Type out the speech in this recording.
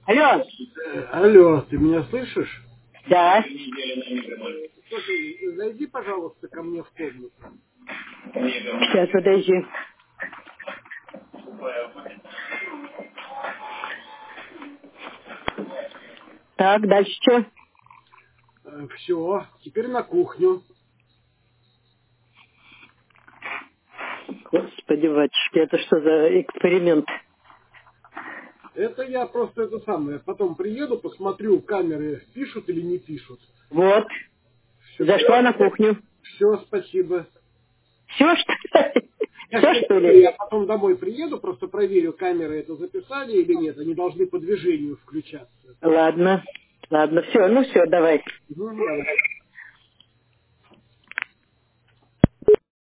Алло. Алло, ты меня слышишь? Да. Слушай, зайди, пожалуйста, ко мне в комнату. Сейчас, подожди. Так, дальше что? Все, теперь на кухню. Господи, батюшки, это что за эксперимент? Это я просто это самое. Потом приеду, посмотрю, камеры пишут или не пишут. Вот. Все, Зашла на кухню. все, спасибо. Все, что ли? Я, Все, ж что говорю, ли? я потом домой приеду, просто проверю, камеры это записали или нет. Они должны по движению включаться. Ладно. Ладно, все, ну все, давай. Давай.